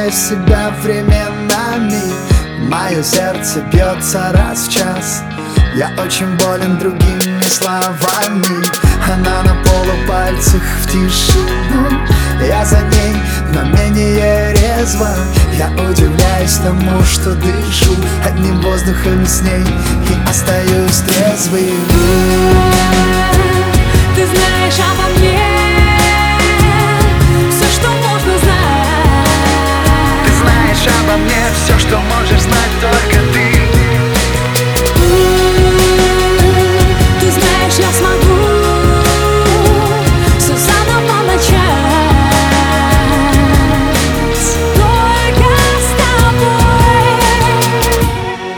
теряю себя временами. Мое сердце бьется раз в час. Я очень болен другими словами. Она на полупальцах в тишину. Я за ней, но менее резво. Я удивляюсь тому, что дышу одним воздухом с ней и остаюсь трезвым. Ты знаешь обо мне все, что можно знать. Ты знаешь обо мне все, что можешь знать только ты. Ты знаешь, я смогу все заново начать, только с тобой.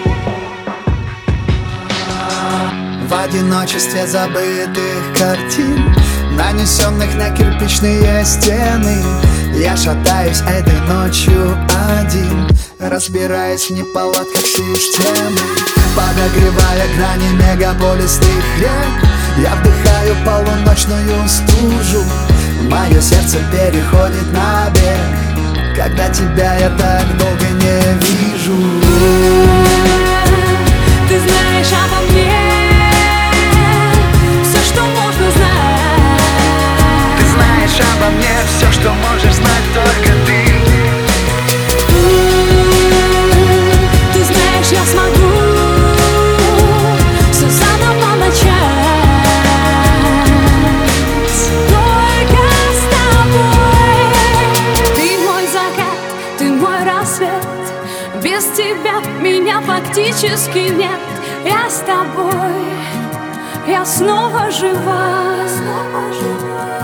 В одиночестве забытых картин, нанесенных на кирпичные стены, я шатаюсь этой ночью один, разбираясь в неполадках системы. Подогревая грани мегаполисных рек, я вдыхаю полуночную стужу. Мое сердце переходит на бег, когда тебя я так долго не вижу. Ты знаешь обо мне все, что можно знать. Ты знаешь обо мне все, что можешь знать только ты. Ты знаешь, я смогу все заново начать, только с тобой. Ты мой закат, ты мой рассвет. Без тебя меня фактически нет. Я с тобой, я снова жива.